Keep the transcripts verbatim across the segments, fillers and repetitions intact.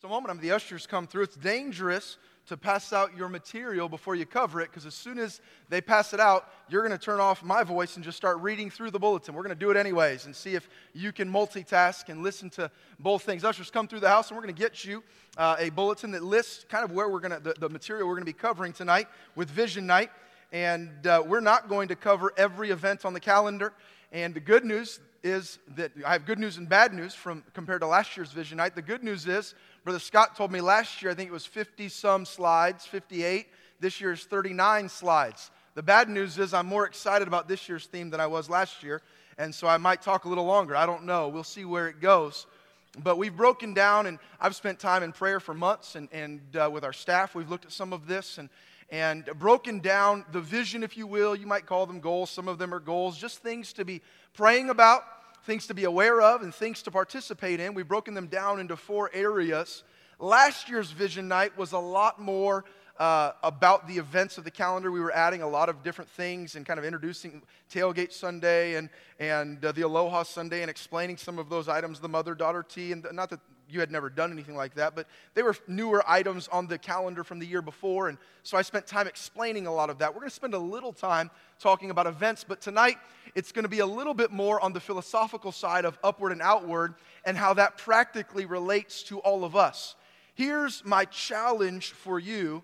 a moment, I'm the ushers come through. It's dangerous to pass out your material before you cover it, because as soon as they pass it out, you're going to turn off my voice and just start reading through the bulletin. We're going to do it anyways and see if you can multitask and listen to both things. Ushers, come through the house, and we're going to get you uh, a bulletin that lists kind of where we're going to, the, the material we're going to be covering tonight with Vision Night. And uh, we're not going to cover every event on the calendar. And the good news is that I have good news and bad news from compared to last year's Vision Night. The good news is, Brother Scott told me last year, I think it was fifty-some slides, fifty-eight. This year's thirty-nine slides. The bad news is I'm more excited about this year's theme than I was last year, and so I might talk a little longer. I don't know. We'll see where it goes. But we've broken down, and I've spent time in prayer for months, and, and uh, with our staff, we've looked at some of this, and and broken down the vision, if you will. You might call them goals. Some of them are goals, just things to be praying about, things to be aware of, and things to participate in. We've broken them down into four areas. Last year's Vision Night was a lot more uh, about the events of the calendar. We were adding a lot of different things and kind of introducing Tailgate Sunday and, and uh, the Aloha Sunday and explaining some of those items, the mother-daughter tea, and not that you had never done anything like that, but they were newer items on the calendar from the year before, and so I spent time explaining a lot of that. We're going to spend a little time talking about events, but tonight it's going to be a little bit more on the philosophical side of upward and outward and how that practically relates to all of us. Here's my challenge for you,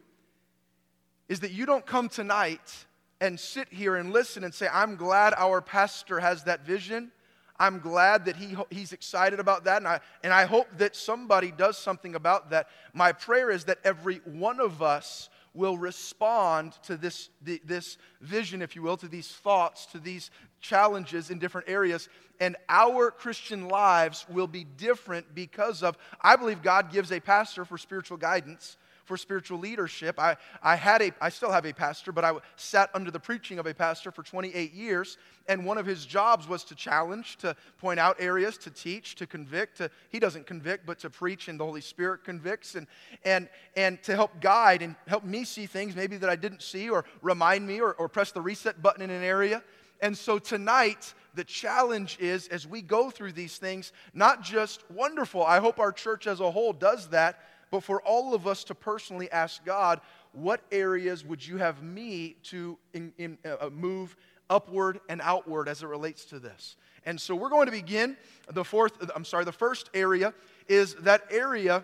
is that you don't come tonight and sit here and listen and say, I'm glad our pastor has that vision. I'm glad that he he's excited about that, and I, and I hope that somebody does something about that. My prayer is that every one of us will respond to this, the, this vision, if you will, to these thoughts, to these challenges in different areas, and our Christian lives will be different because of, I believe God gives a pastor for spiritual guidance, for spiritual leadership. I, I had a, I still have a pastor, but I sat under the preaching of a pastor for twenty-eight years, and one of his jobs was to challenge, to point out areas, to teach, to convict. To, he doesn't convict, but to preach, and the Holy Spirit convicts, and and and to help guide and help me see things maybe that I didn't see, or remind me, or, or press the reset button in an area. And so tonight, the challenge is, as we go through these things, not just wonderful, I hope our church as a whole does that, but for all of us to personally ask God, what areas would you have me to in, in, uh, move upward and outward as it relates to this? And so we're going to begin. The fourth, I'm sorry, the first area is that area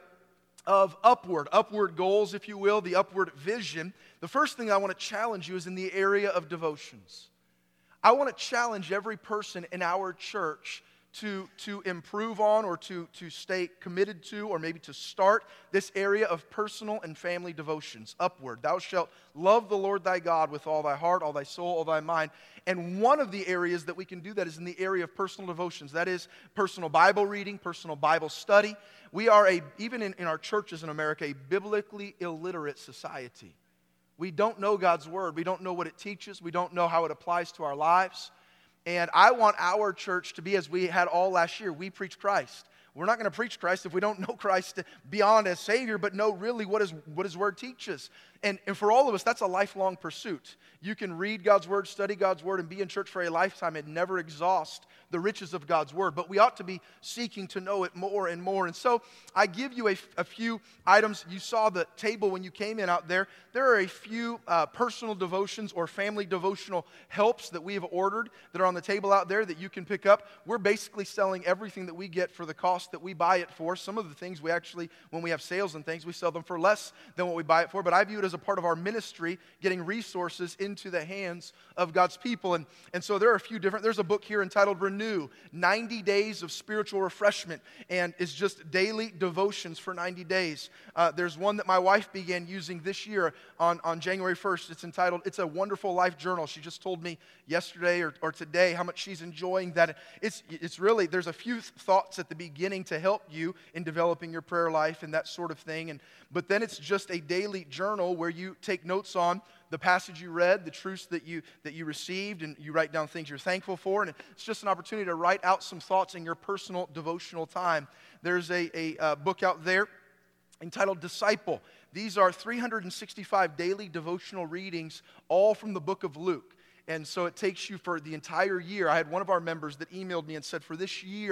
of upward, upward goals, if you will, the upward vision. The first thing I want to challenge you is in the area of devotions. I want to challenge every person in our church to, to improve on, or to, to stay committed to, or maybe to start this area of personal and family devotions, upward. Thou shalt love the Lord thy God with all thy heart, all thy soul, all thy mind. And one of the areas that we can do that is in the area of personal devotions. That is personal Bible reading, personal Bible study. We are, a even in, in our churches in America, a biblically illiterate society. We don't know God's Word. We don't know what it teaches. We don't know how it applies to our lives. And I want our church to be as we had all last year. We preach Christ. We're not going to preach Christ if we don't know Christ beyond as Savior, but know really what His, what His Word teaches. And, and for all of us, that's a lifelong pursuit. You can read God's Word, study God's Word, and be in church for a lifetime and never exhaust the riches of God's Word. But we ought to be seeking to know it more and more. And so I give you a, a few items. You saw the table when you came in out there. There are a few uh, personal devotions or family devotional helps that we have ordered that are on the table out there that you can pick up. We're basically selling everything that we get for the cost that we buy it for. Some of the things we actually, when we have sales and things, we sell them for less than what we buy it for. But I view it as a part of our ministry, getting resources into the hands of God's people. And, and so there are a few different, there's a book here entitled Renew, ninety days of Spiritual Refreshment, and it's just daily devotions for ninety days. Uh, there's one that my wife began using this year on, on January first. It's entitled, It's a Wonderful Life Journal. She just told me yesterday or, or today how much she's enjoying that. It's, it's really, there's a few thoughts at the beginning to help you in developing your prayer life and that sort of thing. And but then it's just a daily journal where you take notes on the passage you read, the truths that you that you received, and you write down things you're thankful for. And it's just an opportunity to write out some thoughts in your personal devotional time. There's a, a, a book out there entitled Disciple. These are three hundred sixty-five daily devotional readings, all from the book of Luke. And so it takes you for the entire year. I had one of our members that emailed me and said, for this year,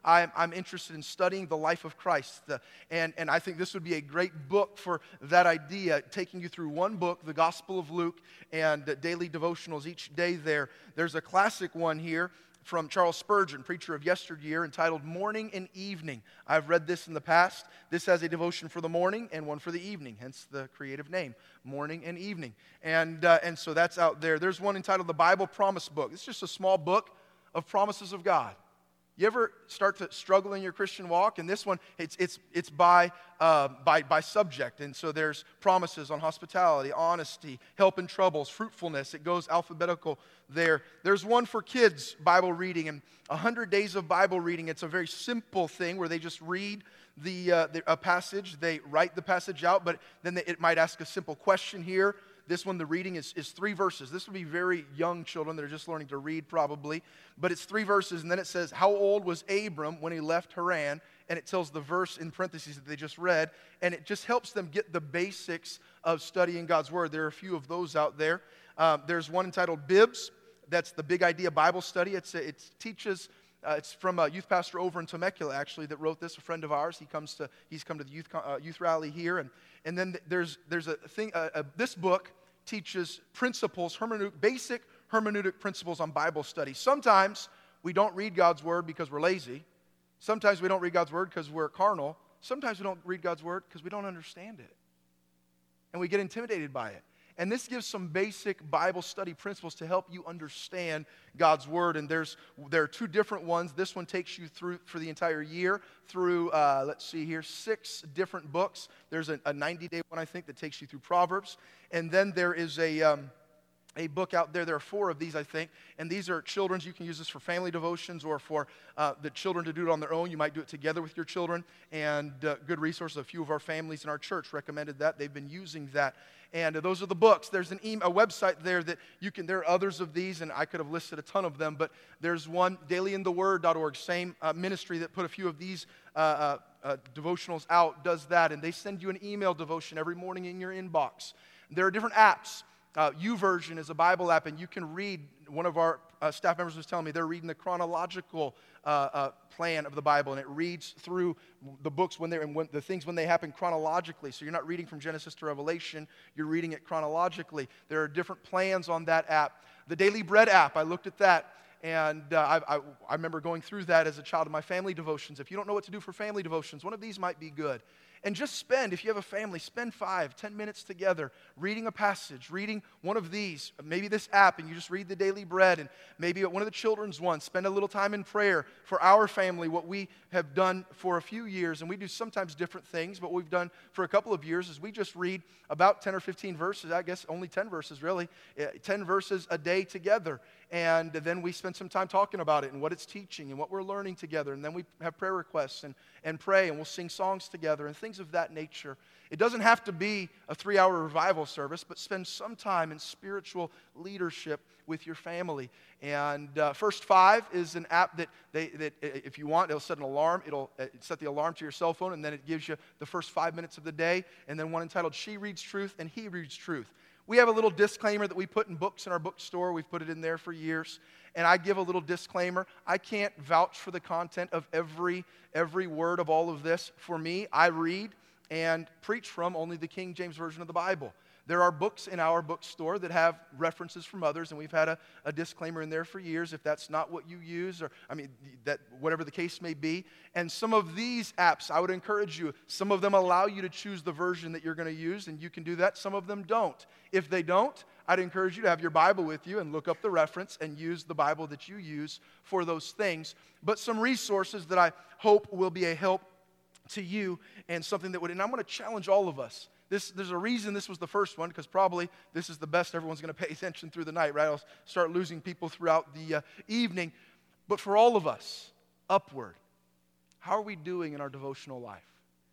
I'm, I'm interested in studying the life of Christ. The, and, and I think this would be a great book for that idea, taking you through one book, the Gospel of Luke, and uh, daily devotionals each day there. There's a classic one here from Charles Spurgeon, preacher of yesteryear, entitled Morning and Evening. I've read this in the past. This has a devotion for the morning and one for the evening, hence the creative name, Morning and Evening. And, uh, and so that's out there. There's one entitled The Bible Promise Book. It's just a small book of promises of God. You ever start to struggle in your Christian walk? And this one, it's it's it's by uh, by by subject, and so there's promises on hospitality, honesty, help in troubles, fruitfulness. It goes alphabetical there. There's one for kids Bible reading, and one hundred days of Bible reading. It's a very simple thing where they just read the, uh, the a passage, they write the passage out, but then they, it might ask a simple question here. This one, the reading is, is three verses. This would be very young children that are just learning to read probably. But it's three verses, and then it says, how old was Abram when he left Haran? And it tells the verse in parentheses that they just read. And it just helps them get the basics of studying God's Word. There are a few of those out there. Uh, there's one entitled Bibs. That's the Big Idea Bible Study. It's, it teaches... Uh, it's from a youth pastor over in Temecula, actually, that wrote this. A friend of ours. He comes to he's come to the youth uh, youth rally here, and and then there's there's a thing. Uh, uh, this book teaches principles, hermeneutic, basic hermeneutic principles on Bible study. Sometimes we don't read God's Word because we're lazy. Sometimes we don't read God's Word because we're carnal. Sometimes we don't read God's Word because we don't understand it, and we get intimidated by it. And this gives some basic Bible study principles to help you understand God's Word. And there's there are two different ones. This one takes you through for the entire year through, uh, let's see here, six different books. There's a, a ninety-day one, I think, that takes you through Proverbs. And then there is a... Um, A book out there. There are four of these, I think, and these are children's. You can use this for family devotions or for uh, the children to do it on their own. You might do it together with your children, and uh, good resources. A few of our families in our church recommended that. They've been using that, and uh, those are the books. There's an e- a website there that you can, there are others of these, and I could have listed a ton of them, but there's one, daily in the word dot org, same uh, ministry that put a few of these uh, uh, uh, devotionals out, does that, and they send you an email devotion every morning in your inbox. There are different apps. Uh, YouVersion is a Bible app, and you can read. One of our uh, staff members was telling me they're reading the chronological uh, uh, plan of the Bible, and it reads through the books when they're and when, the things when they happen chronologically. So you're not reading from Genesis to Revelation; you're reading it chronologically. There are different plans on that app. The Daily Bread app, I looked at that. And uh, I, I, I remember going through that as a child in my family devotions. If you don't know what to do for family devotions, one of these might be good. And just spend, if you have a family, spend five, ten minutes together reading a passage, reading one of these, maybe this app, and you just read the Daily Bread, and maybe one of the children's ones. Spend a little time in prayer for our family, what we have done for a few years, and we do sometimes different things, but what we've done for a couple of years is we just read about ten or fifteen verses, I guess only ten verses really, ten verses a day together. And then we spend some time talking about it and what it's teaching and what we're learning together. And then we have prayer requests and, and pray, and we'll sing songs together and things of that nature. It doesn't have to be a three-hour revival service, but spend some time in spiritual leadership with your family. And uh, First Five is an app that, they, that if you want, it'll set an alarm. It'll set the alarm to your cell phone, and then it gives you the first five minutes of the day. And then one entitled She Reads Truth and He Reads Truth. We have a little disclaimer that we put in books in our bookstore. We've put it in there for years. And I give a little disclaimer. I can't vouch for the content of every, every word of all of this. For me, I read and preach from only the King James Version of the Bible. There are books in our bookstore that have references from others, and we've had a, a disclaimer in there for years if that's not what you use, or I mean, that whatever the case may be. And some of these apps, I would encourage you, some of them allow you to choose the version that you're going to use, and you can do that. Some of them don't. If they don't, I'd encourage you to have your Bible with you and look up the reference and use the Bible that you use for those things. But some resources that I hope will be a help to you and something that would, and I'm going to challenge all of us. This, there's a reason this was the first one, because probably this is the best everyone's going to pay attention through the night, right? I'll start losing people throughout the uh, evening. But for all of us, upward, how are we doing in our devotional life?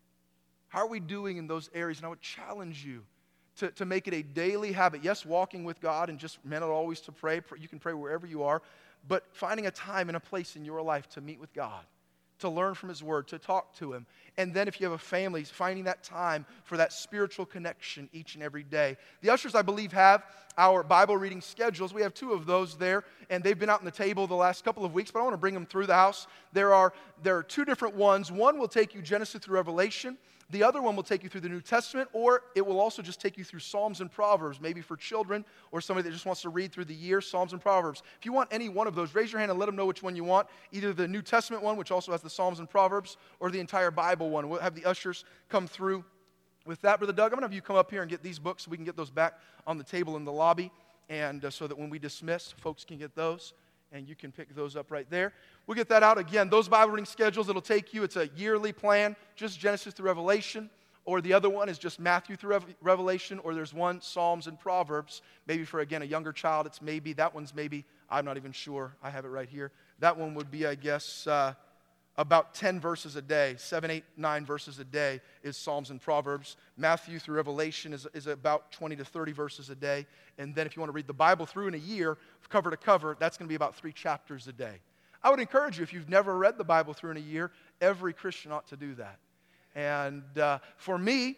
How are we doing in those areas? And I would challenge you to, to make it a daily habit. Yes, walking with God and just meant always to pray. You can pray wherever you are, but finding a time and a place in your life to meet with God, to learn from His Word, to talk to Him. And then if you have a family, finding that time for that spiritual connection each and every day. The ushers, I believe, have our Bible reading schedules. We have two of those there, and they've been out on the table the last couple of weeks, but I want to bring them through the house. There are, there are two different ones. One will take you Genesis through Revelation. The other one will take you through the New Testament, or it will also just take you through Psalms and Proverbs, maybe for children or somebody that just wants to read through the year, Psalms and Proverbs. If you want any one of those, raise your hand and let them know which one you want, either the New Testament one, which also has the Psalms and Proverbs, or the entire Bible one. We'll have the ushers come through with that. Brother Doug, I'm going to have you come up here and get these books so we can get those back on the table in the lobby, and uh, so that when we dismiss, folks can get those. And you can pick those up right there. We'll get that out. Again, those Bible reading schedules, it'll take you, it's a yearly plan, just Genesis through Revelation. Or the other one is just Matthew through Revelation, or there's one, Psalms and Proverbs. Maybe for, again, a younger child, it's maybe, that one's maybe, I'm not even sure. I have it right here. That one would be, I guess, uh, about ten verses a day. Seven, eight, nine verses a day is Psalms and Proverbs. Matthew through Revelation is, is about twenty to thirty verses a day. And then if you want to read the Bible through in a year, cover to cover, that's going to be about three chapters a day. I would encourage you, if you've never read the Bible through in a year, every Christian ought to do that. And uh, for me,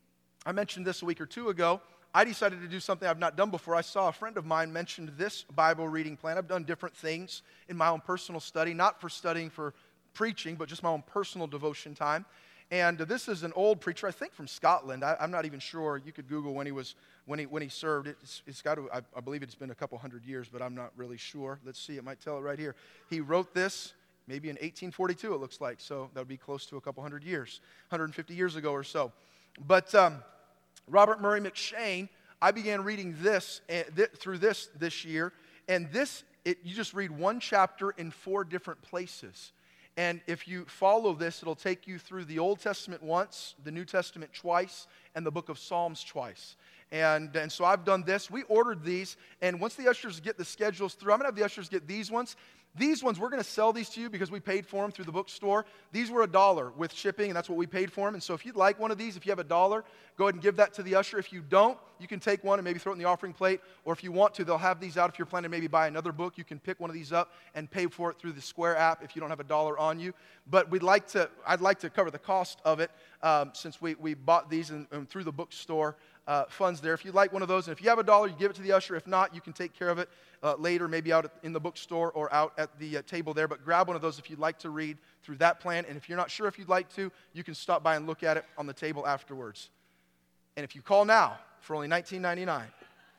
I mentioned this a week or two ago, I decided to do something I've not done before. I saw a friend of mine mentioned this Bible reading plan. I've done different things in my own personal study, not for studying for preaching, but just my own personal devotion time. And uh, this is an old preacher, I think from Scotland. I, I'm not even sure. You could Google when he was when he when he served. It's, it's got to, I, I believe it's been a couple hundred years, but I'm not really sure. Let's see. It might tell it right here. He wrote this maybe in eighteen forty-two, it looks like. So that would be close to a couple hundred years, one hundred fifty years ago or so. But um, Robert Murray McCheyne, I began reading this uh, th- through this this year. And this, it, you just read one chapter in four different places. And if you follow this, it'll take you through the Old Testament once, the New Testament twice, and the book of Psalms twice. And, and so I've done this. We ordered these, and once the ushers get the schedules through, I'm going to have the ushers get these ones. These ones, we're going to sell these to you because we paid for them through the bookstore. These were a dollar with shipping, and that's what we paid for them. And so if you'd like one of these, if you have a dollar, go ahead and give that to the usher. If you don't, you can take one and maybe throw it in the offering plate. Or if you want to, they'll have these out. If you're planning to maybe buy another book, you can pick one of these up and pay for it through the Square app if you don't have a dollar on you. But we'd like to, I'd like to cover the cost of it um, since we, we bought these and, and through the bookstore uh, funds there. If you'd like one of those, and if you have a dollar, you give it to the usher. If not, you can take care of it Uh, later, maybe out in the bookstore or out at the uh, table there. But grab one of those if you'd like to read through that plan. And if you're not sure if you'd like to, you can stop by and look at it on the table afterwards. And if you call now for only nineteen ninety-nine,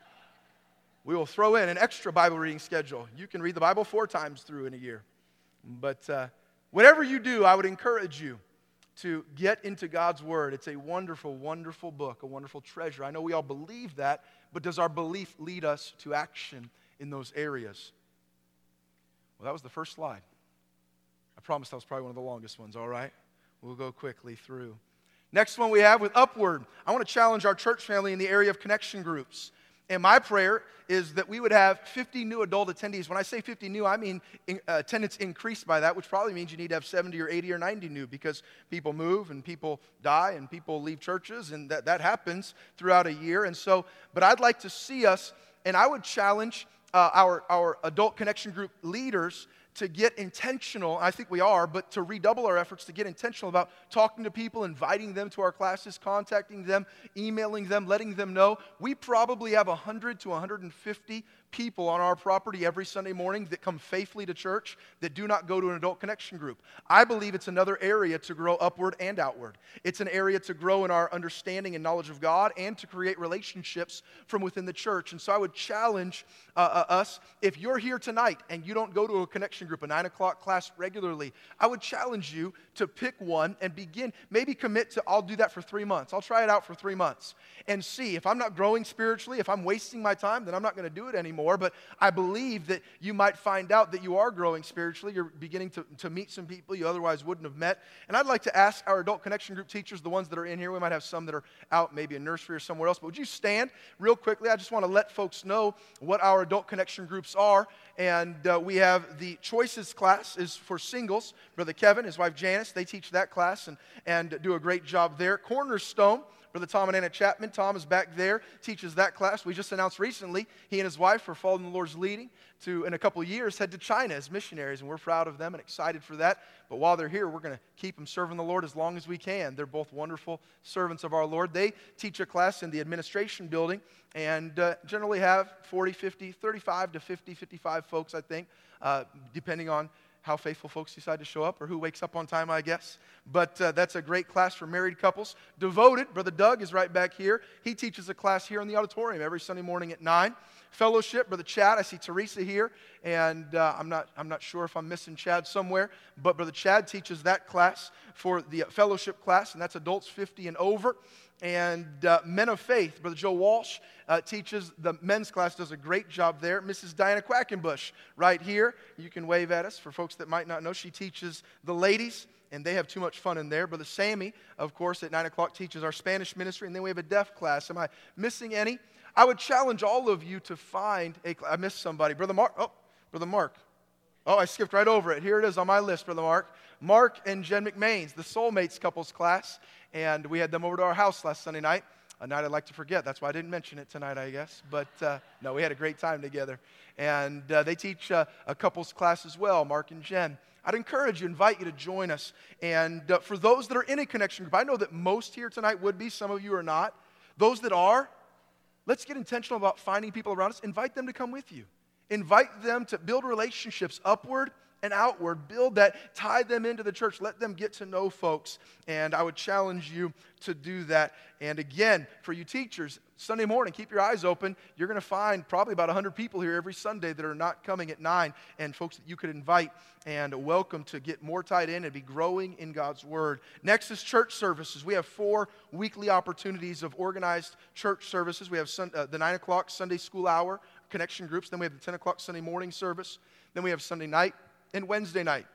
we will throw in an extra Bible reading schedule. You can read the Bible four times through in a year. But uh, whatever you do, I would encourage you to get into God's Word. It's a wonderful, wonderful book, a wonderful treasure. I know we all believe that, but does our belief lead us to action in those areas? Well, that was the first slide. I promised that was probably one of the longest ones, all right? We'll go quickly through. Next one we have with Upward. I want to challenge our church family in the area of connection groups. And my prayer is that we would have fifty new adult attendees. When I say fifty new, I mean in, uh, attendance increased by that, which probably means you need to have seventy or eighty or ninety new because people move and people die and people leave churches, and that, that happens throughout a year. And so, but I'd like to see us, and I would challenge uh, our, our adult connection group leaders to get intentional, I think we are, but to redouble our efforts to get intentional about talking to people, inviting them to our classes, contacting them, emailing them, letting them know. We probably have one hundred to one hundred fifty people on our property every Sunday morning that come faithfully to church that do not go to an adult connection group. I believe it's another area to grow upward and outward. It's an area to grow in our understanding and knowledge of God and to create relationships from within the church. And so I would challenge uh, uh, us, if you're here tonight and you don't go to a connection group, a nine o'clock class regularly, I would challenge you to pick one and begin, maybe commit to, I'll do that for three months. I'll try it out for three months and see. If I'm not growing spiritually, if I'm wasting my time, then I'm not going to do it anymore. But I believe that you might find out that you are growing spiritually. You're beginning to, to meet some people you otherwise wouldn't have met. And I'd like to ask our adult connection group teachers, the ones that are in here, we might have some that are out maybe in nursery or somewhere else, but would you stand real quickly? I just want to let folks know what our adult connection groups are. And uh, we have the Choices class is for singles. Brother Kevin, his wife Janice, they teach that class and, and do a great job there. Cornerstone, Brother Tom and Anna Chapman. Tom is back there, teaches that class. We just announced recently he and his wife are following the Lord's leading to, in a couple of years, head to China as missionaries, and we're proud of them and excited for that. But while they're here, we're going to keep them serving the Lord as long as we can. They're both wonderful servants of our Lord. They teach a class in the administration building and uh, generally have forty, fifty, thirty-five to fifty, fifty-five folks, I think, uh, depending on how faithful folks decide to show up or who wakes up on time, I guess. But uh, that's a great class for married couples. Devoted, Brother Doug is right back here. He teaches a class here in the auditorium every Sunday morning at nine. Fellowship, Brother Chad, I see Teresa here, and uh, I'm not I'm not sure if I'm missing Chad somewhere, but Brother Chad teaches that class for the fellowship class, and that's adults fifty and over. And uh, Men of Faith, Brother Joe Walsh uh, teaches the men's class, does a great job there. Missus Diana Quackenbush right here. You can wave at us for folks that might not know. She teaches the ladies, and they have too much fun in there. Brother Sammy, of course, at nine o'clock teaches our Spanish ministry, and then we have a deaf class. Am I missing any? I would challenge all of you to find a class. I missed somebody. Brother Mark. Oh, Brother Mark. Oh, I skipped right over it. Here it is on my list, Brother Mark. Mark and Jen McMains, the Soulmates couples class. And we had them over to our house last Sunday night, a night I'd like to forget. That's why I didn't mention it tonight, I guess. But uh, no, we had a great time together. And uh, they teach uh, a couples class as well, Mark and Jen. I'd encourage you, invite you to join us. And uh, for those that are in a connection group, I know that most here tonight would be, some of you are not. Those that are, let's get intentional about finding people around us. Invite them to come with you. Invite them to build relationships upward and outward. Build that, tie them into the church. Let them get to know folks. And I would challenge you to do that. And again, for you teachers, Sunday morning, keep your eyes open. You're going to find probably about one hundred people here every Sunday that are not coming at nine, and folks that you could invite and welcome to get more tied in and be growing in God's Word. Next is church services. We have four weekly opportunities of organized church services. We have sun, uh, the nine o'clock Sunday school hour, connection groups. Then we have the ten o'clock Sunday morning service. Then we have Sunday night and Wednesday night.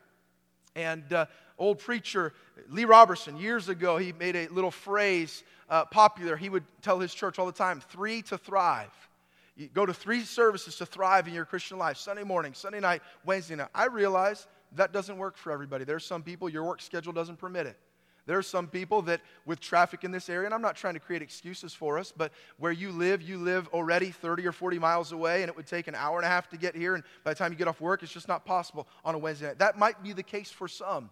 And uh, old preacher Lee Robertson, years ago, he made a little phrase uh, popular. He would tell his church all the time, three to thrive. You go to three services to thrive in your Christian life, Sunday morning, Sunday night, Wednesday night. I realize that doesn't work for everybody. There's some people, your work schedule doesn't permit it. There are some people that with traffic in this area, and I'm not trying to create excuses for us, but where you live, you live already thirty or forty miles away, and it would take an hour and a half to get here, and by the time you get off work, it's just not possible on a Wednesday night. That might be the case for some.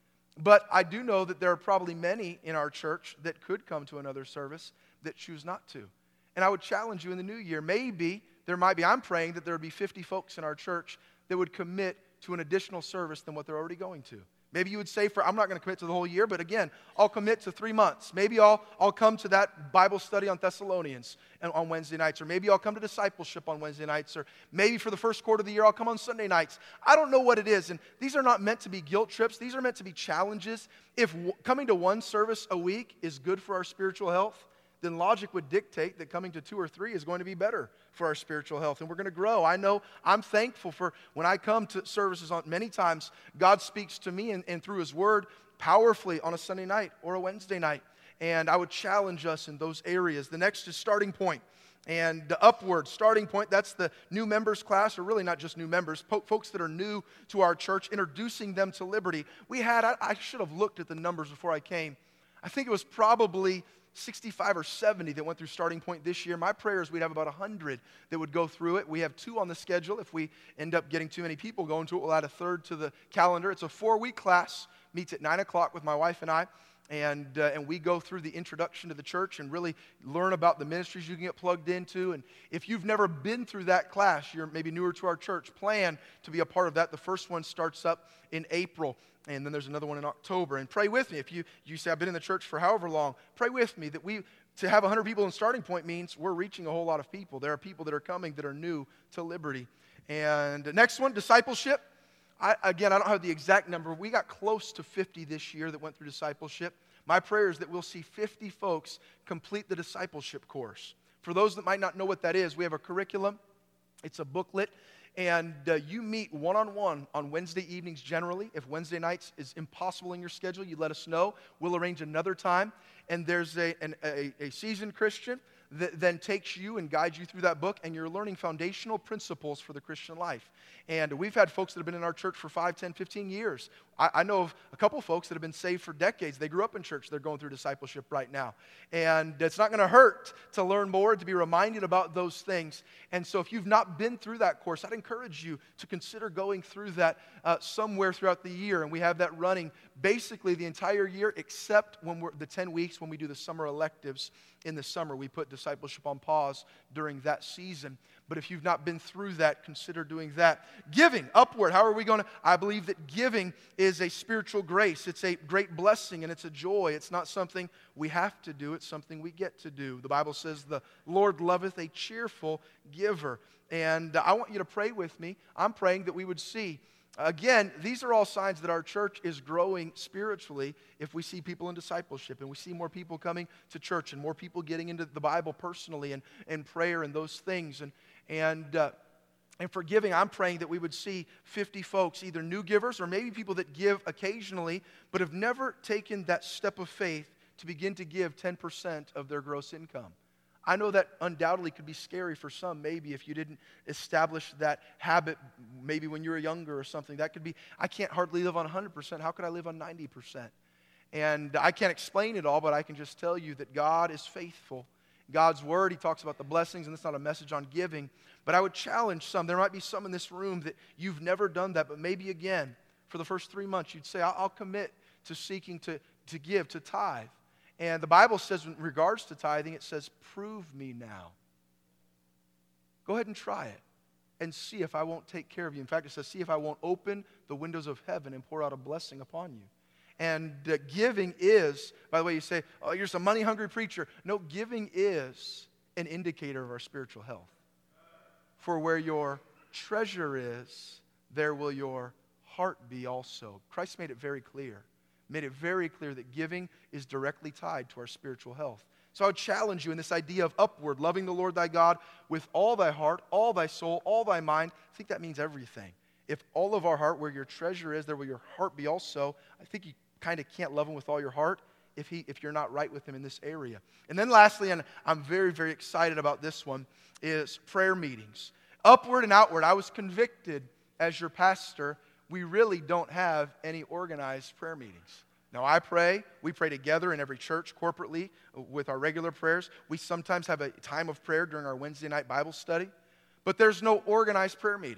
But I do know that there are probably many in our church that could come to another service that choose not to. And I would challenge you in the new year, maybe there might be, I'm praying that there would be fifty folks in our church that would commit to an additional service than what they're already going to. Maybe you would say, for I'm not going to commit to the whole year, but again, I'll commit to three months. Maybe I'll, I'll come to that Bible study on Thessalonians and on Wednesday nights, or maybe I'll come to discipleship on Wednesday nights, or maybe for the first quarter of the year, I'll come on Sunday nights. I don't know what it is, and these are not meant to be guilt trips. These are meant to be challenges. If w- coming to one service a week is good for our spiritual health, then logic would dictate that coming to two or three is going to be better for our spiritual health, and we're going to grow. I know I'm thankful for when I come to services on many times, God speaks to me and, and through His Word powerfully on a Sunday night or a Wednesday night, and I would challenge us in those areas. The next is starting point. And the upward starting point, that's the new members class, or really not just new members, po- folks that are new to our church, introducing them to liberty. We had, I, I should have looked at the numbers before I came. I think it was probably sixty-five or seventy that went through starting point this year. My prayer is we'd have about one hundred that would go through it. We have two on the schedule. If we end up getting too many people going to it, we'll add a third to the calendar. It's a four-week class, meets at nine o'clock with my wife and I, and uh, and we go through the introduction to the church and really learn about the ministries you can get plugged into. And if you've never been through that class, you're maybe newer to our church, plan to be a part of that. The first one starts up in April. And then there's another one in October. And pray with me. If you, you say, I've been in the church for however long, pray with me that we, to have one hundred people in starting point means we're reaching a whole lot of people. There are people that are coming that are new to liberty. And the next one, discipleship. I, again, I don't have the exact number. We got close to fifty this year that went through discipleship. My prayer is that we'll see fifty folks complete the discipleship course. For those that might not know what that is, we have a curriculum. It's a booklet. And uh, you meet one-on-one on Wednesday evenings generally. If Wednesday nights is impossible in your schedule, you let us know. We'll arrange another time. And there's a, an, a, a seasoned Christian, that then takes you and guides you through that book, and you're learning foundational principles for the Christian life. And we've had folks that have been in our church for five, ten, fifteen years. I, I know of a couple folks that have been saved for decades. They grew up in church. They're going through discipleship right now. And it's not going to hurt to learn more, to be reminded about those things. And so if you've not been through that course, I'd encourage you to consider going through that uh, somewhere throughout the year. And we have that running basically the entire year, except when we're the ten weeks when we do the summer electives. In the summer, we put discipleship on pause during that season. But if you've not been through that, consider doing that. Giving, upward. How are we going to? I believe that giving is a spiritual grace. It's a great blessing and it's a joy. It's not something we have to do. It's something we get to do. The Bible says the Lord loveth a cheerful giver. And I want you to pray with me. I'm praying that we would see. Again, these are all signs that our church is growing spiritually if we see people in discipleship and we see more people coming to church and more people getting into the Bible personally and, and prayer and those things. And, and, uh, and for giving, I'm praying that we would see fifty folks, either new givers or maybe people that give occasionally but have never taken that step of faith to begin to give ten percent of their gross income. I know that undoubtedly could be scary for some, maybe if you didn't establish that habit, maybe when you were younger or something. That could be, I can't hardly live on one hundred percent. How could I live on ninety percent? And I can't explain it all, but I can just tell you that God is faithful. God's Word, He talks about the blessings, and it's not a message on giving. But I would challenge some. There might be some in this room that you've never done that, but maybe again, for the first three months, you'd say, I'll, I'll commit to seeking to, to give, to tithe. And the Bible says in regards to tithing, it says, prove me now. Go ahead and try it and see if I won't take care of you. In fact, it says, see if I won't open the windows of heaven and pour out a blessing upon you. And uh, giving is, by the way, you say, oh, you're just a money-hungry preacher. No, giving is an indicator of our spiritual health. For where your treasure is, there will your heart be also. Christ made it very clear. Made it very clear that giving is directly tied to our spiritual health. So I would challenge you in this idea of upward, loving the Lord thy God with all thy heart, all thy soul, all thy mind. I think that means everything. If all of our heart, where your treasure is, there will your heart be also. I think you kind of can't love him with all your heart if he, if you're not right with him in this area. And then lastly, and I'm very, very excited about this one, is prayer meetings. Upward and outward. I was convicted as your pastor, we really don't have any organized prayer meetings. Now, I pray. We pray together in every church corporately with our regular prayers. We sometimes have a time of prayer during our Wednesday night Bible study, but there's no organized prayer meeting.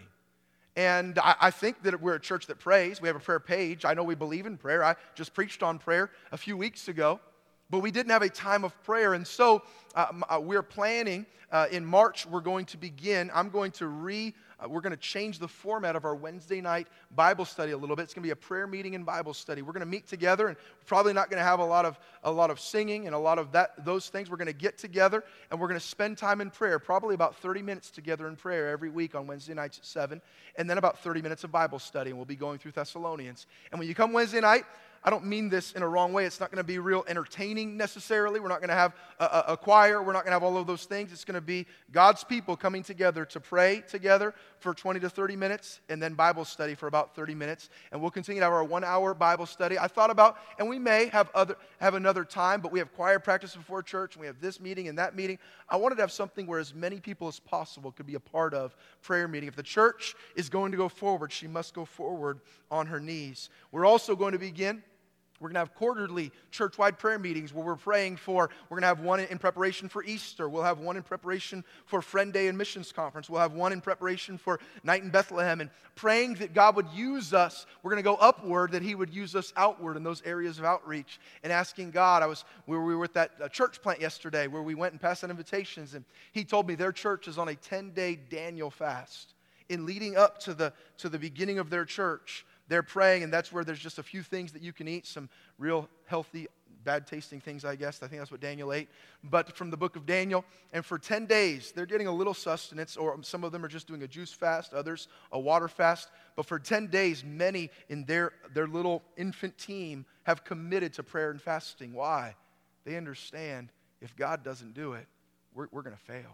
And I, I think that we're a church that prays. We have a prayer page. I know we believe in prayer. I just preached on prayer a few weeks ago, but we didn't have a time of prayer. And so uh, we're planning uh, in March, we're going to begin. I'm going to re Uh, we're going to change the format of our Wednesday night Bible study a little bit. It's going to be a prayer meeting and Bible study. We're going to meet together, and we're probably not going to have a lot of a lot of singing and a lot of that those things. We're going to get together, and we're going to spend time in prayer, probably about thirty minutes together in prayer every week on Wednesday nights at seven, and then about thirty minutes of Bible study, and we'll be going through Thessalonians. And when you come Wednesday night, I don't mean this in a wrong way. It's not going to be real entertaining necessarily. We're not going to have a, a, a choir. We're not going to have all of those things. It's going to be God's people coming together to pray together for twenty to thirty minutes and then Bible study for about thirty minutes. And we'll continue to have our one-hour Bible study. I thought about, and we may have other have another time, but we have choir practice before church, and we have this meeting and that meeting. I wanted to have something where as many people as possible could be a part of prayer meeting. If the church is going to go forward, she must go forward on her knees. We're also going to begin We're going to have quarterly church-wide prayer meetings where we're praying for, we're going to have one in preparation for Easter. We'll have one in preparation for Friend Day and Missions Conference. We'll have one in preparation for Night in Bethlehem. And praying that God would use us, we're going to go upward, that He would use us outward in those areas of outreach. And asking God, I was, we were with that uh, church plant yesterday where we went and passed out invitations. And He told me their church is on a ten-day Daniel fast. In leading up to the to the beginning of their church, they're praying, and that's where there's just a few things that you can eat, some real healthy, bad-tasting things, I guess. I think that's what Daniel ate. But from the book of Daniel, and for ten days, they're getting a little sustenance, or some of them are just doing a juice fast, others a water fast. But for ten days, many in their, their little infant team have committed to prayer and fasting. Why? They understand if God doesn't do it, we're, we're going to fail.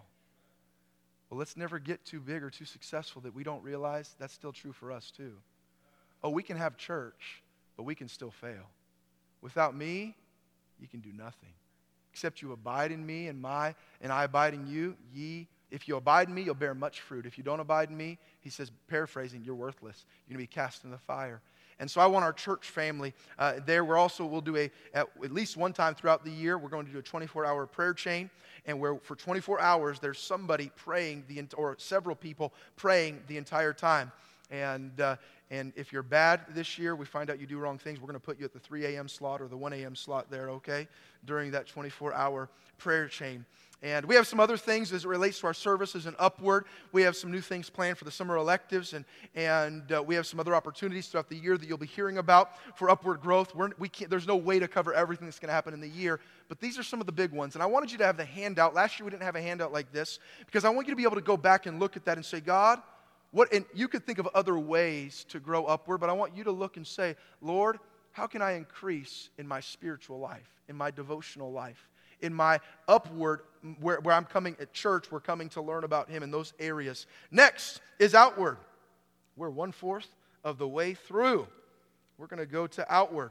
Well, let's never get too big or too successful that we don't realize that's still true for us too. Oh, we can have church, but we can still fail. Without me, you can do nothing. except you abide in me and my and I abide in you, ye, if you abide in me, you'll bear much fruit. If you don't abide in me, he says, paraphrasing, you're worthless. You're going to be cast in the fire. And so I want our church family uh, there. We're also, we'll do a, at, at least one time throughout the year, we're going to do a twenty-four hour prayer chain. And where for twenty-four hours, there's somebody praying, the or several people praying the entire time. And uh, and if you're bad this year, we find out you do wrong things, we're going to put you at the three a.m. slot or the one a.m. slot there, okay, during that twenty-four hour prayer chain. And we have some other things as it relates to our services and Upward. We have some new things planned for the summer electives, and and uh, we have some other opportunities throughout the year that you'll be hearing about for Upward growth. We're, we can't, there's no way to cover everything that's going to happen in the year, but these are some of the big ones. And I wanted you to have the handout. Last year we didn't have a handout like this because I want you to be able to go back and look at that and say, God, what? And you could think of other ways to grow upward, but I want you to look and say, Lord, how can I increase in my spiritual life, in my devotional life, in my upward, where, where I'm coming at church, we're coming to learn about Him in those areas. Next is outward. We're one-fourth of the way through. We're going to go to outward.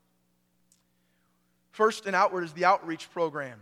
First in outward is the outreach program.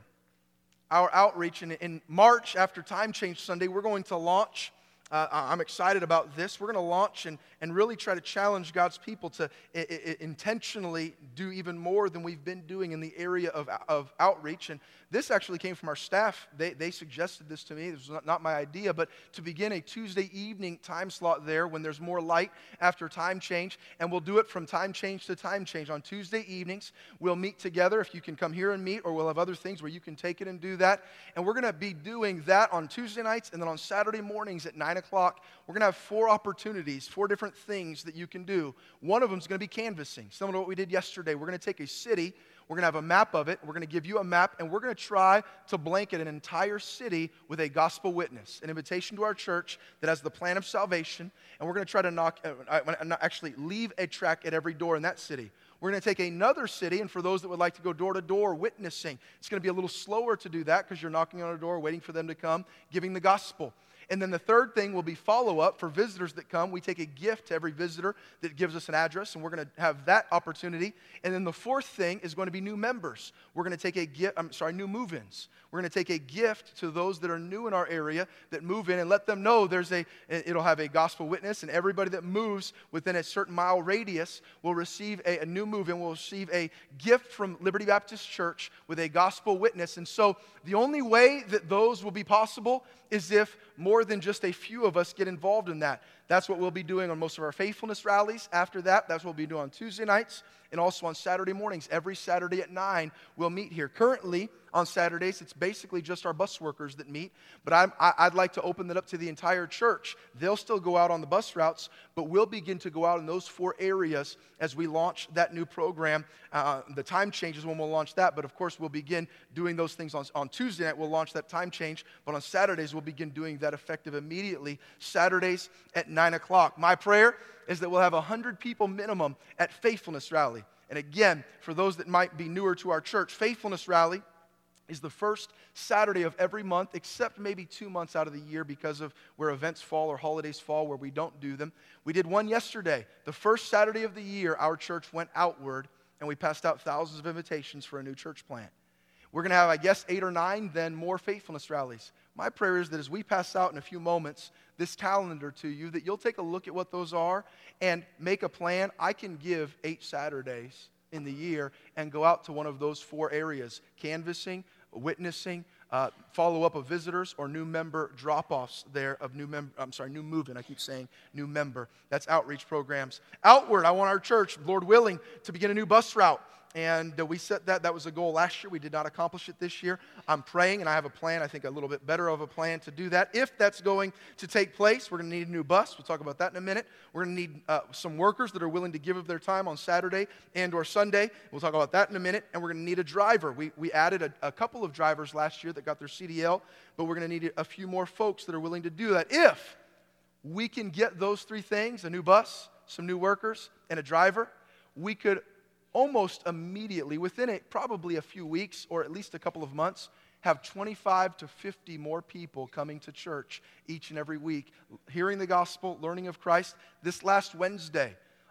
Our outreach, in, in March, after Time Change Sunday, we're going to launch. Uh, I'm excited about this. We're going to launch and, and really try to challenge God's people to I- I- intentionally do even more than we've been doing in the area of, of outreach. And this actually came from our staff. They, they suggested this to me. This was not, not my idea, but to begin a Tuesday evening time slot there when there's more light after time change. And we'll do it from time change to time change. On Tuesday evenings, we'll meet together. If you can come here and meet, or we'll have other things where you can take it and do that. And we're going to be doing that on Tuesday nights, and then on Saturday mornings at nine o'clock, we're going to have four opportunities, four different things that you can do. One of them is going to be canvassing, similar to what we did yesterday. We're going to take a city, we're going to have a map of it, we're going to give you a map, and we're going to try to blanket an entire city with a gospel witness, an invitation to our church that has the plan of salvation, and we're going to try to knock, uh, actually leave a tract at every door in that city. We're going to take another city, and for those that would like to go door to door witnessing, it's going to be a little slower to do that because you're knocking on a door, waiting for them to come, giving the gospel. And then the third thing will be follow-up for visitors that come. We take a gift to every visitor that gives us an address, and we're going to have that opportunity. And then the fourth thing is going to be new members. We're going to take a gift, I'm sorry, new move-ins. We're going to take a gift to those that are new in our area that move in and let them know there's a, it'll have a gospel witness, and everybody that moves within a certain mile radius will receive a, a new move-in, will receive a gift from Liberty Baptist Church with a gospel witness. And so the only way that those will be possible is if more than just a few of us get involved in that. That's what we'll be doing on most of our faithfulness rallies. After that, that's what we'll be doing on Tuesday nights and also on Saturday mornings. Every Saturday at nine, we'll meet here. Currently, on Saturdays, it's basically just our bus workers that meet, but I'm, I, I'd like to open that up to the entire church. They'll still go out on the bus routes, but we'll begin to go out in those four areas as we launch that new program. Uh, the time changes when we'll launch that, but of course, we'll begin doing those things on, on Tuesday night. We'll launch that time change, but on Saturdays, we'll begin doing that effective immediately. Saturdays at nine o'clock. My prayer is that we'll have one hundred people minimum at Faithfulness Rally. And again, for those that might be newer to our church, Faithfulness Rally is the first Saturday of every month, except maybe two months out of the year because of where events fall or holidays fall where we don't do them. We did one yesterday. The first Saturday of the year, our church went outward, and we passed out thousands of invitations for a new church plant. We're going to have, I guess, eight or nine, then more Faithfulness Rallies. My prayer is that as we pass out in a few moments this calendar to you, that you'll take a look at what those are and make a plan. I can give eight Saturdays in the year and go out to one of those four areas: canvassing, witnessing, uh, follow-up of visitors, or new member drop-offs there of new member, I'm sorry, new move-in. I keep saying new member. That's outreach programs. Outward, I want our church, Lord willing, to begin a new bus route. And uh, we set that. That was a goal last year. We did not accomplish it this year. I'm praying, and I have a plan, I think a little bit better of a plan to do that. If that's going to take place, we're going to need a new bus. We'll talk about that in a minute. We're going to need uh, some workers that are willing to give of their time on Saturday and or Sunday. We'll talk about that in a minute. And we're going to need a driver. We, we added a, a couple of drivers last year that got their C D L, but we're going to need a few more folks that are willing to do that. If we can get those three things, a new bus, some new workers, and a driver, we could almost immediately, within a, probably a few weeks or at least a couple of months, have twenty-five to fifty more people coming to church each and every week, hearing the gospel, learning of Christ. This last Wednesday,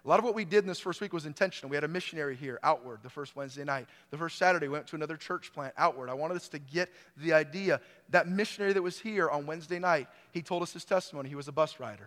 A lot of what we did in this first week was intentional. We had a missionary here, Outward, the first Wednesday night. The first Saturday, we went to another church plant, Outward. I wanted us to get the idea. That missionary that was here on Wednesday night, he told us his testimony. He was a bus rider.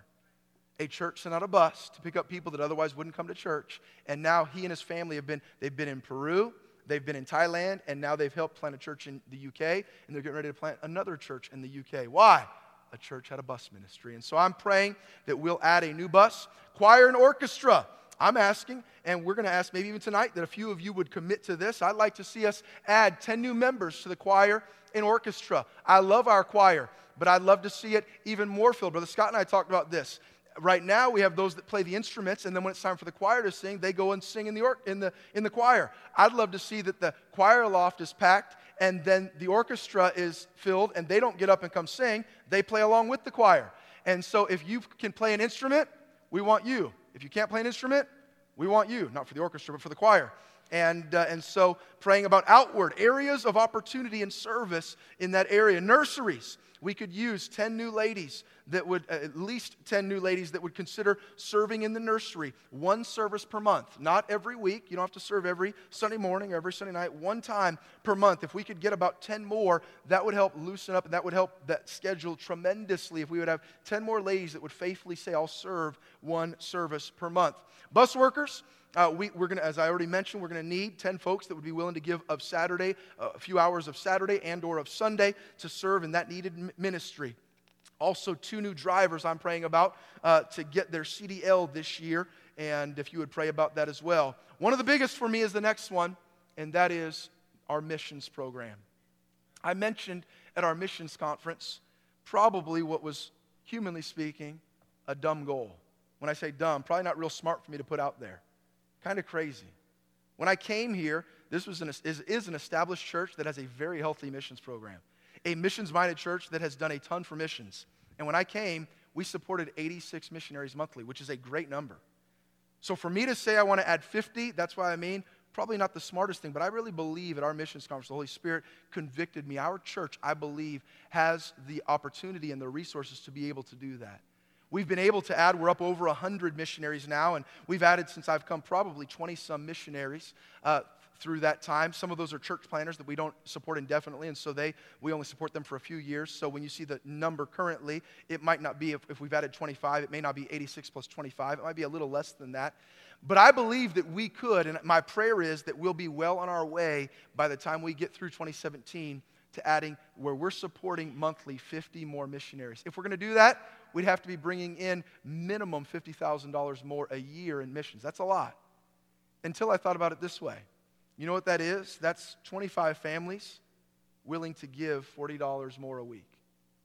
A church sent out a bus to pick up people that otherwise wouldn't come to church. And now he and his family have been, they've been in Peru, they've been in Thailand, and now they've helped plant a church in the U K, and they're getting ready to plant another church in the U K. Why? A church had a bus ministry. And so I'm praying that we'll add a new bus, choir and orchestra. I'm asking, and we're going to ask maybe even tonight, that a few of you would commit to this. I'd like to see us add ten new members to the choir and orchestra. I love our choir, but I'd love to see it even more filled. Brother Scott and I talked about this. Right now, we have those that play the instruments, and then when it's time for the choir to sing, they go and sing in the or- in the in the choir. I'd love to see that the choir loft is packed, and then the orchestra is filled, and they don't get up and come sing. They play along with the choir. And so if you can play an instrument, we want you. If you can't play an instrument, we want you. Not for the orchestra, but for the choir. And, uh, and so praying about Outward, areas of opportunity and service in that area. Nurseries. We could use ten new ladies that would, uh, at least ten new ladies that would consider serving in the nursery. One service per month, not every week. You don't have to serve every Sunday morning or every Sunday night, one time per month. If we could get about ten more, that would help loosen up, and that would help that schedule tremendously if we would have ten more ladies that would faithfully say, I'll serve one service per month. Bus workers. Uh, we, we're going to, as I already mentioned, we're going to need ten folks that would be willing to give of Saturday, uh, a few hours of Saturday and or of Sunday to serve in that needed ministry. Also, two new drivers I'm praying about uh, to get their C D L this year, and if you would pray about that as well. One of the biggest for me is the next one, and that is our missions program. I mentioned at our missions conference probably what was, humanly speaking, a dumb goal. When I say dumb, probably not real smart for me to put out there. Kind of crazy. When I came here, this was an, is, is an established church that has a very healthy missions program. A missions-minded church that has done a ton for missions. And when I came, we supported eighty-six missionaries monthly, which is a great number. So for me to say I want to add fifty, that's what I mean, probably not the smartest thing, but I really believe at our missions conference, the Holy Spirit convicted me. Our church, I believe, has the opportunity and the resources to be able to do that. We've been able to add, we're up over one hundred missionaries now, and we've added, since I've come, probably twenty-some missionaries uh, through that time. Some of those are church planners that we don't support indefinitely, and so they we only support them for a few years. So when you see the number currently, it might not be, if, if we've added twenty-five, it may not be eighty-six plus twenty-five. It might be a little less than that. But I believe that we could, and my prayer is that we'll be well on our way by the time we get through twenty seventeen to adding, where we're supporting monthly fifty more missionaries. If we're going to do that, we'd have to be bringing in minimum fifty thousand dollars more a year in missions. That's a lot. Until I thought about it this way. You know what that is? That's twenty-five families willing to give forty dollars more a week.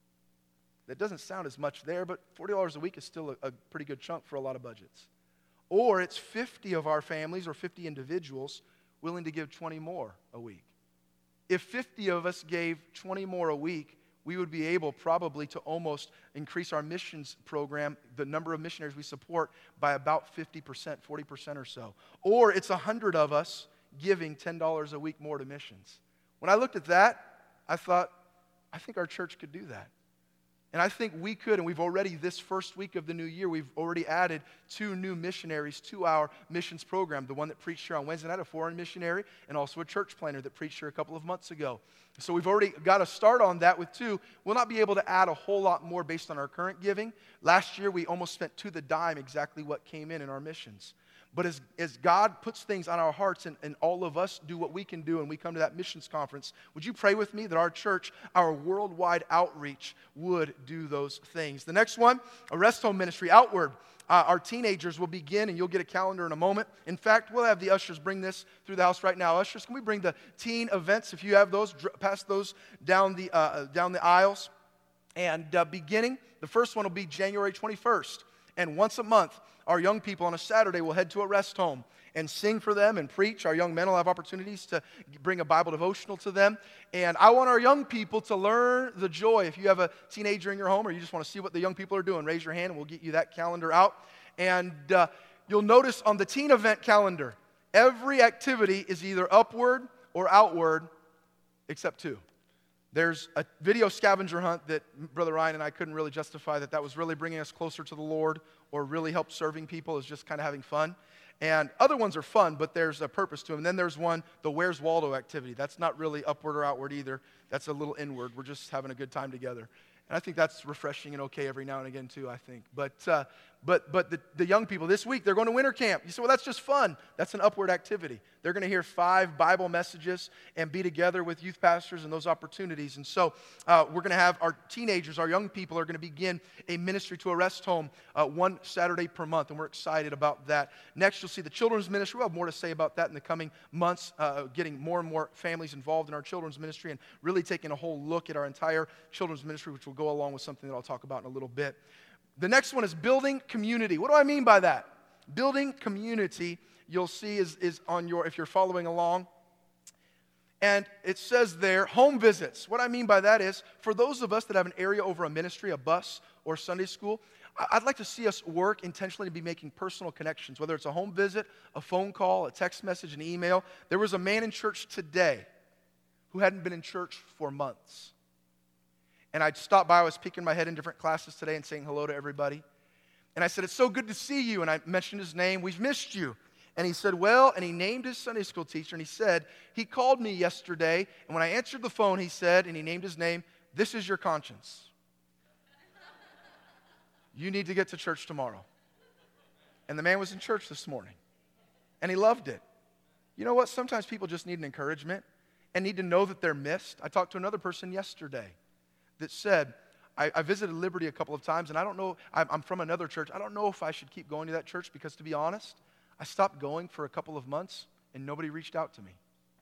That doesn't sound as much there, but forty dollars a week is still a, a pretty good chunk for a lot of budgets. Or it's fifty of our families or fifty individuals willing to give twenty more a week. If fifty of us gave twenty more a week, we would be able probably to almost increase our missions program, the number of missionaries we support, by about fifty percent, forty percent or so. Or it's one hundred of us giving ten dollars a week more to missions. When I looked at that, I thought, I think our church could do that. And I think we could, and we've already, this first week of the new year, we've already added two new missionaries to our missions program. The one that preached here on Wednesday night, a foreign missionary, and also a church planner that preached here a couple of months ago. So we've already got a start on that with two. We'll not be able to add a whole lot more based on our current giving. Last year, we almost spent to the dime exactly what came in in our missions. But as, as God puts things on our hearts and, and all of us do what we can do and we come to that missions conference, would you pray with me that our church, our worldwide outreach, would do those things? The next one, a rest home ministry, Outward. Uh, our teenagers will begin, and you'll get a calendar in a moment. In fact, we'll have the ushers bring this through the house right now. Ushers, can we bring the teen events, if you have those, dr- pass those down the, uh, down the aisles. And uh, beginning, the first one will be January twenty-first. And once a month, our young people on a Saturday will head to a rest home and sing for them and preach. Our young men will have opportunities to bring a Bible devotional to them. And I want our young people to learn the joy. If you have a teenager in your home or you just want to see what the young people are doing, raise your hand and we'll get you that calendar out. And uh, you'll notice on the teen event calendar, every activity is either upward or outward except two. There's a video scavenger hunt that Brother Ryan and I couldn't really justify that that was really bringing us closer to the Lord or really helped serving people. It's just kind of having fun. And other ones are fun, but there's a purpose to them. And then there's one, the Where's Waldo activity. That's not really upward or outward either. That's a little inward. We're just having a good time together. And I think that's refreshing and okay every now and again too, I think. But uh, but but the, the young people this week, they're going to winter camp. You say, well, that's just fun. That's an upward activity. They're going to hear five Bible messages and be together with youth pastors and those opportunities. And so uh, we're going to have our teenagers, our young people are going to begin a ministry to a rest home uh, one Saturday per month. And we're excited about that. Next, you'll see the children's ministry. We'll have more to say about that in the coming months, uh, getting more and more families involved in our children's ministry and really taking a whole look at our entire children's ministry, which will go along with something that I'll talk about in a little bit. The next one is building community. What do I mean by that? Building community, you'll see is, is on your, if you're following along. And it says there, home visits. What I mean by that is, for those of us that have an area over a ministry, a bus, or Sunday school, I'd like to see us work intentionally to be making personal connections, whether it's a home visit, a phone call, a text message, an email. There was a man in church today who hadn't been in church for months. And I'd stop by, I was peeking my head in different classes today and saying hello to everybody. And I said, it's so good to see you. And I mentioned his name, we've missed you. And he said, well, and he named his Sunday school teacher, and he said, he called me yesterday, and when I answered the phone, he said, and he named his name, this is your conscience. You need to get to church tomorrow. And the man was in church this morning, and he loved it. You know what? Sometimes people just need an encouragement and need to know that they're missed. I talked to another person yesterday that said, I, I visited Liberty a couple of times, and I don't know, I'm, I'm from another church. I don't know if I should keep going to that church because, to be honest, I stopped going for a couple of months, and nobody reached out to me.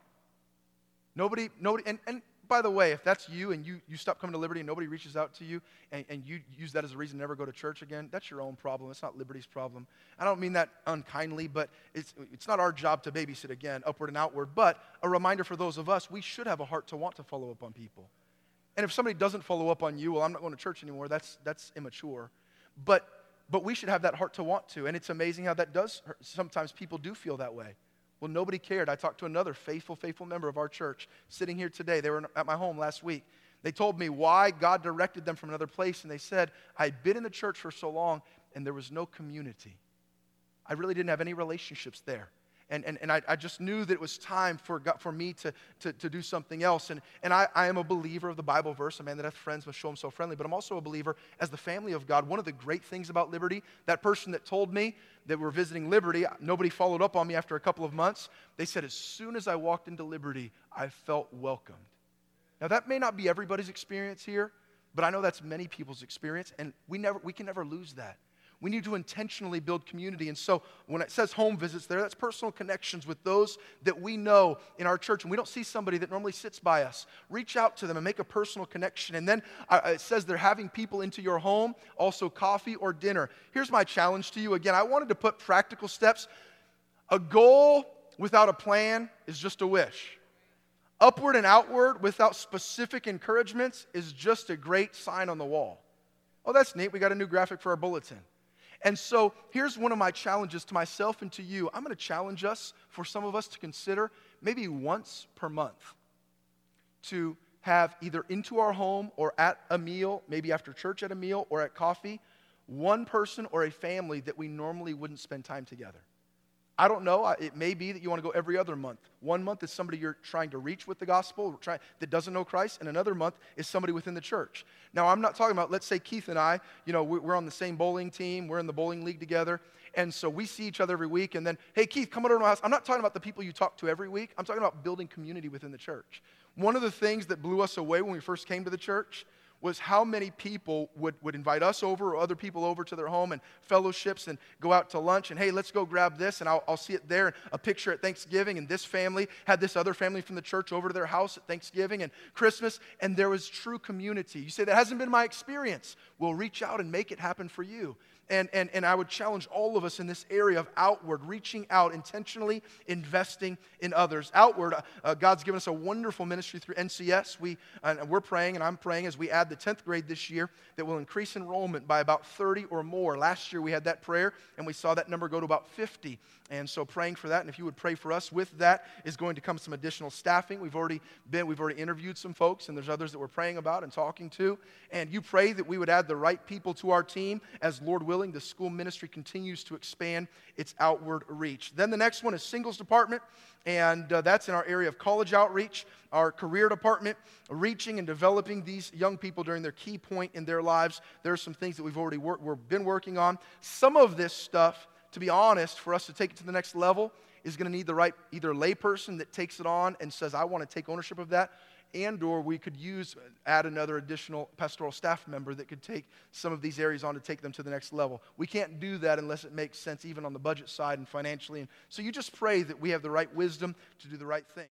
Nobody, nobody, and, and by the way, if that's you and you, you stop coming to Liberty and nobody reaches out to you and, and you use that as a reason to never go to church again, that's your own problem. It's not Liberty's problem. I don't mean that unkindly, but it's, it's not our job to babysit again, upward and outward, but a reminder for those of us, we should have a heart to want to follow up on people. And if somebody doesn't follow up on you, well, I'm not going to church anymore, that's that's immature. But but we should have that heart to want to. And it's amazing how that does hurt. Sometimes people do feel that way. Well, nobody cared. I talked to another faithful, faithful member of our church sitting here today. They were at my home last week. They told me why God directed them from another place. And they said, I'd been in the church for so long, and there was no community. I really didn't have any relationships there. And, and, and I, I just knew that it was time for God, for me to, to, to do something else. And, and I, I am a believer of the Bible verse, a man that hath friends must show himself friendly. But I'm also a believer as the family of God. One of the great things about Liberty, that person that told me that we're visiting Liberty, nobody followed up on me after a couple of months. They said, as soon as I walked into Liberty, I felt welcomed. Now, that may not be everybody's experience here, but I know that's many people's experience, and we never we can never lose that. We need to intentionally build community. And so when it says home visits there, that's personal connections with those that we know in our church. And we don't see somebody that normally sits by us. Reach out to them and make a personal connection. And then uh, it says they're having people into your home, also coffee or dinner. Here's my challenge to you. Again, I wanted to put practical steps. A goal without a plan is just a wish. Upward and outward without specific encouragements is just a great sign on the wall. Oh, that's neat. We got a new graphic for our bulletin. And so here's one of my challenges to myself and to you. I'm going to challenge us, for some of us, to consider maybe once per month to have either into our home or at a meal, maybe after church at a meal or at coffee, one person or a family that we normally wouldn't spend time together. I don't know. It may be that you want to go every other month. One month is somebody you're trying to reach with the gospel try, that doesn't know Christ, and another month is somebody within the church. Now, I'm not talking about, let's say Keith and I, you know, we're on the same bowling team. We're in the bowling league together, and so we see each other every week, and then, hey, Keith, come over to my house. I'm not talking about the people you talk to every week. I'm talking about building community within the church. One of the things that blew us away when we first came to the church was how many people would, would invite us over or other people over to their home and fellowships and go out to lunch and, hey, let's go grab this, and I'll, I'll see it there, and a picture at Thanksgiving, and this family had this other family from the church over to their house at Thanksgiving and Christmas, and there was true community. You say, that hasn't been my experience. We'll reach out and make it happen for you. And, and, and I would challenge all of us in this area of outward, reaching out, intentionally investing in others. Outward, uh, God's given us a wonderful ministry through N C S. We, uh, we're praying, and I'm praying as we add the tenth grade this year, that will increase enrollment by about thirty or more. Last year we had that prayer, and we saw that number go to about fifty. And so praying for that, and if you would pray for us with that, is going to come some additional staffing. We've already been, we've already interviewed some folks, and there's others that we're praying about and talking to. And you pray that we would add the right people to our team as, Lord willing, the school ministry continues to expand its outward reach. Then the next one is singles department, and uh, that's in our area of college outreach, our career department, reaching and developing these young people during their key point in their lives. There are some things that we've already work, we've been working on. Some of this stuff, to be honest, for us to take it to the next level, is going to need the right either layperson that takes it on and says, I want to take ownership of that, and or we could use, add another additional pastoral staff member that could take some of these areas on to take them to the next level. We can't do that unless it makes sense even on the budget side and financially. And so you just pray that we have the right wisdom to do the right thing.